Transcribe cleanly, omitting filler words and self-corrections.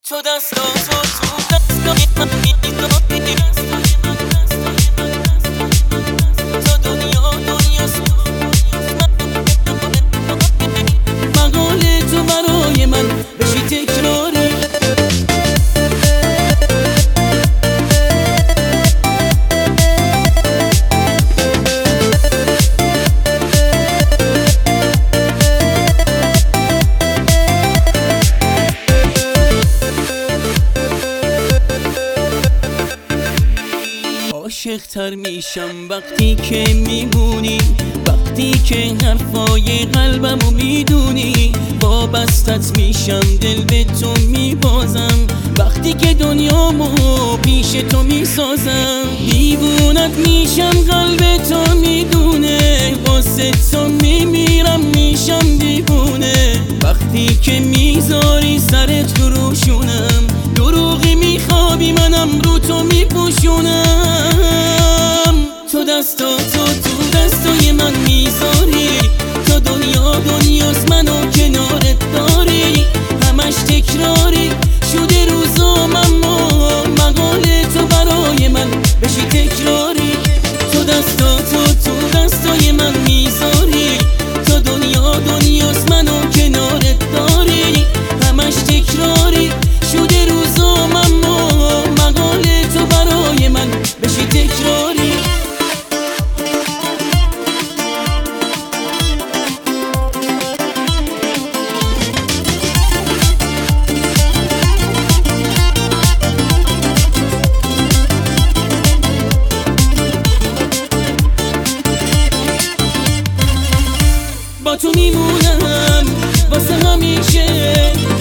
تو دستاتو تو دستای من می‌ذاری، تو دنیا دنیاست، مقال تو برای من بشی تکراری. عاشق‌تر میشم وقتی که میمونی، وقتی که حرفای قلبمو میدونی. وابستت میشم دل به تو میبازم، وقتی که دنیامو پیش تو میسازم. دیوونت میشم قلب تو میدونه، واسه تو میمیرم میشم دیوونه. وقتی که میذاری سرت رو روشونم، دروغی میخوابی منم رو تو میپوشونم. تو دستاتو تو دستای من میذاری، تو دنیا دنیاست منو کنارت داری. همش تکراری شده روزام، اما مقال تو برای من بشی تکراری. تو دستاتو تو دستای من میذاری، تو دنیا دنیاست منو کنارت داری. همش تکراری شده روزام، اما مقال تو برای من بشی تکراری. با تو میمونم واسه همیشه،